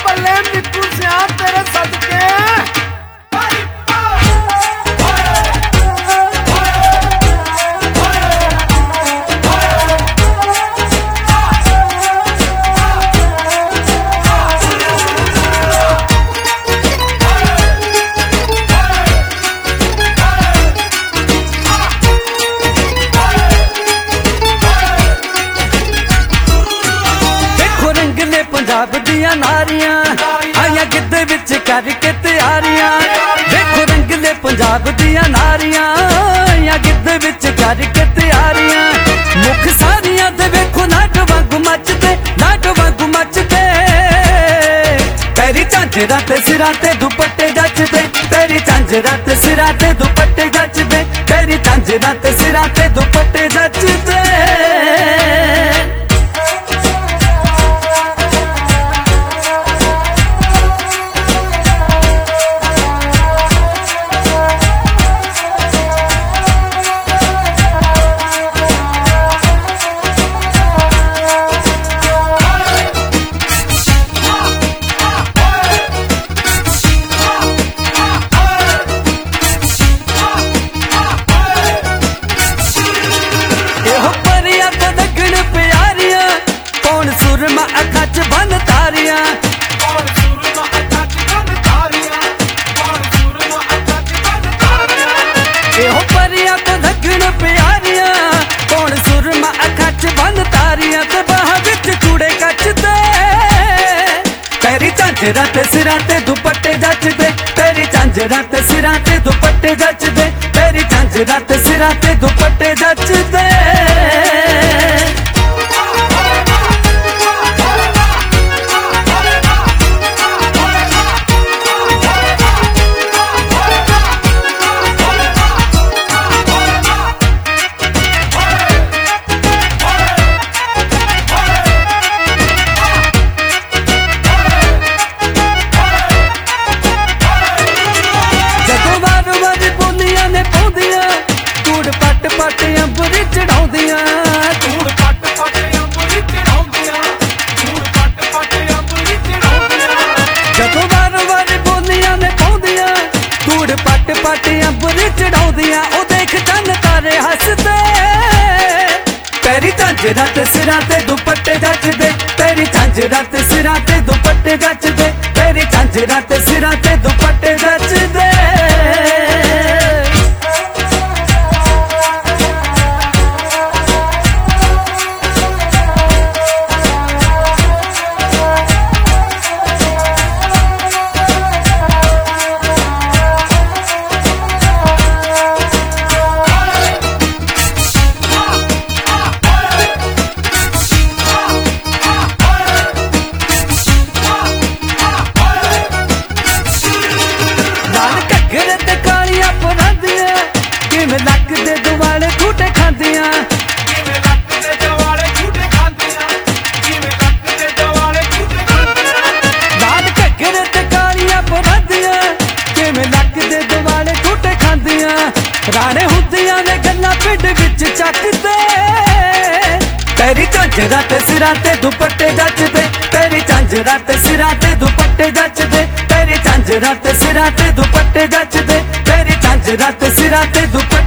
ਬੱਲੇ ਨਿੱਕੂ ਸਿਆ तेरे सदके। पंजाब दियां नारियां आइयां गिद्दे विच करके तैयारियां। देखो रंगले पंजाब दियां नारियां आइयां गिद्दे विच करके तैयारियां। मुख सारियां दे वेखो नाट वांगू मचदे, नाट वांगू मचदे। तेरी झांजरां ते सिरां ते दुपट्टे जचदे, तेरी झांजरां ते सिरां ते दुपट्टे जचदे, तेरी झांजरां ते सिरां ते दुपट्टे जचदे। सुरमा अखा च बन तारियां, सुरमा अखा च बन तारियां, सुरमा अखा च बन तारियां। एहो परिया तो लगन प्यारियां, कौन सुरमा अखा च बन तारियां। ते बाह विच चूड़े कचदे, तेरी झांजरां ते सिरां ते दुपट्टे जचदे, तेरी झांजरां ते सिरां ते दुपट्टे जचदे, तेरी झांजरां ते सिरां ते दुपट्टे जचदे। पट अंबरी चढ़ाउंदियां, धूड़ पट पट अंबरी चढ़ाउंदियां, धूड़ पट पट अंबरी चढ़ाउंदियां। जदों वार वार बोलियां ने पाउंदियां, धूड़ पट पट अंबरी चढ़ाउंदियां। ओ देख चंद तारे हसदे, तेरी झांजरां ते सिरां ते दुपट्टे जचदे, तेरी झांजरां ते सिरां ते दुपट्टे जचदे, तेरी झांजरां ते सिरां ते दुपट्टे जचदे। लगदे दुआले झूठे खांदियां, किवें लगदे दुआले झूठे खांदियां, किवें लगदे दुआले झूठे खांदियां। लाल घग्गरे ते कालियां परांदियां, किवें लगदे दुआले झूठे खांदियां। राणे हुंदियां ने गल्लां पिंड विच चकदे, तेरी झांजरां ते सिरां ते दुपट्टे जचदे, तेरी झांजरां ते सिरां ते दुपट्टे जचदे, तेरी झांजरां ते सिरां ते दुपट्टे जचदे, तेरी झांजरां ते सिरां ते दुपट्टे